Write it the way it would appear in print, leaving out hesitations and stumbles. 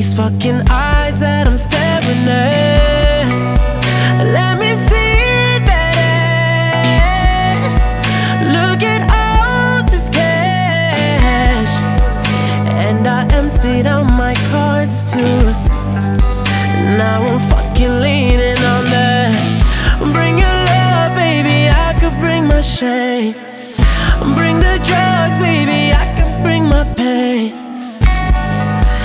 these fucking eyes that I'm staring at. Let me see that ass. Look at all this cash. And I emptied out my cards too.